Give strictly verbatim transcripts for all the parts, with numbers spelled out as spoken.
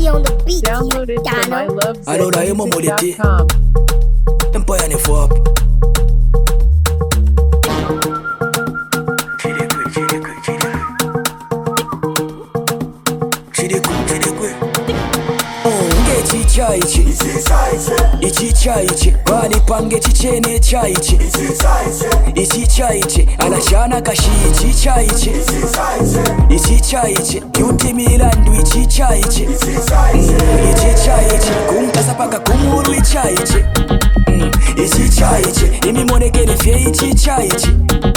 T on the beat. Download it from my love Alors là, il m'a music molesté. dot com. T'aimes pas y'en faut. Ichi ichi chaichi bali pange chichene chaichi ichi chaichi alashana kashi ichi chaichi ichi chaichi yuti milandu ichi chaichi ichi chaichi kumkasa paka kumuru ichaichi ichi chaichi imimonekele fye ichi chaichi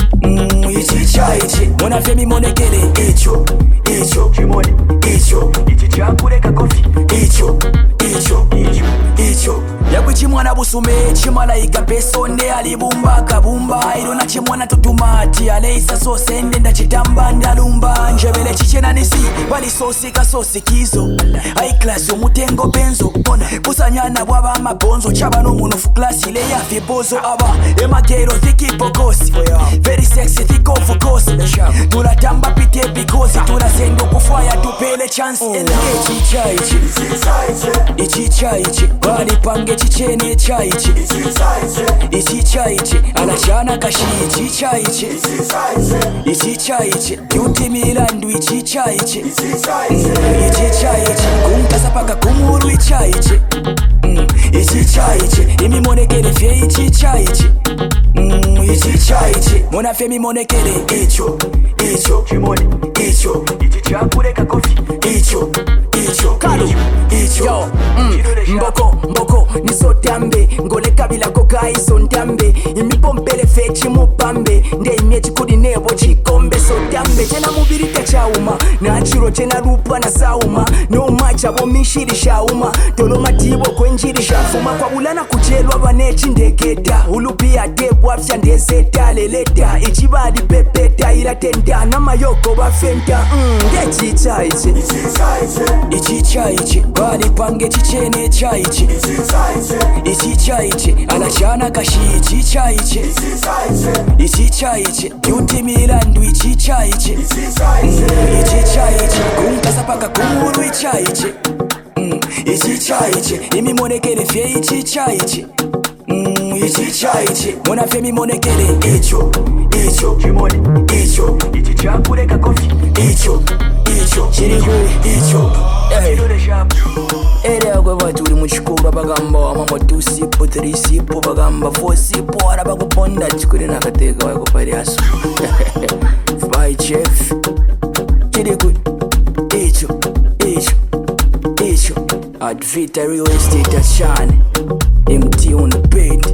ichi chaichi mona fye mimonekele icho icho chimoni icho ichi chakureka kofi icho icho icho icho yakuchimwana busume chimalayika pesonde alibumba kabumba ilona chimwana tutumati aleisa sosende ndachitamba ndalumba njebele chichenanisi walisosika sosikizo aiklasi omutengo benzo kusanyana bwaba amabonzo chabano munofu klasi leya vibozo aba emagero thikipokosi very sexy thick of course tulatamba pite because tulasendo kufaya tupele chance ichi chaichi ichi chaichi bali pange chichene chaichi ichi chaichi alashana kashi ichi chaichi ichi chaichi yuti milandu ichi chaichi ichi chaichi kumkasa paka kumuru ichaichi ichi chaichi imimonekele fye ichi chaichi ichi chaichi mona fye mimonekele icho icho chimoni icho ichi chakureka kofi icho icho kalu icho yo mm, mboko mboko nisotambe ngoleka bilako kaiso ntambe imipompele fe chimupambe ndeimye chikudi nebo chikombe sotambe chena mubiri kachauma nachiro chena lupa na sauma nomacha bomishiri shauma tolo matibo kwenjiri shafuma kwa bulana kuchelwa banechi ndeketa ulupia debu afya ndezeta leleta ichibadi pepeta ilatenda namayoko bafenta mm, ngechichaiche ichi chaichi bali pange chichene chaichi ichi chaichi alashana kashi ichi chaichi ichi chaichi yuti milandu ichi chaichi ichi chaichi kumkasa paka kumuru ichaichi ichi chaichi imimonekele fye ichi chaichi ichi chaichi mona fye mimonekele icho icho chimoni icho ichi chakureka kofi icho icho chirikwe icho era kweva tuli muchikuba bagamba amamo two sipo three sipo bagamba four sipo ara bakuponda chikuri nakateka wakopariaso by chef chirikwe icho icho icho Advita real estate ashane M T on the bed